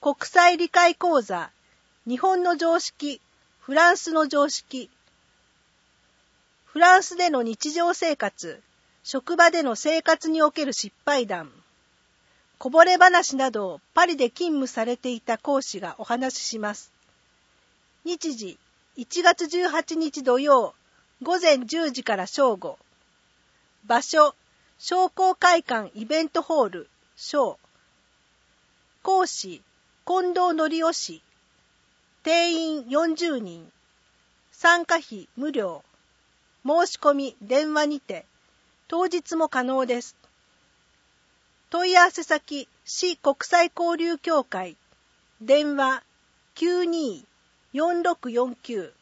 国際理解講座、日本の常識、フランスの常識。フランスでの日常生活、職場での生活における失敗談。こぼれ話などをパリで勤務されていた講師がお話しします。日時、1月18日土曜、午前10時から正午。場所、商工会館イベントホール、小。講師、近藤則夫氏。定員40人。参加費無料。申し込み電話にて。当日も可能です。問い合わせ先、市国際交流協会。電話 92-4649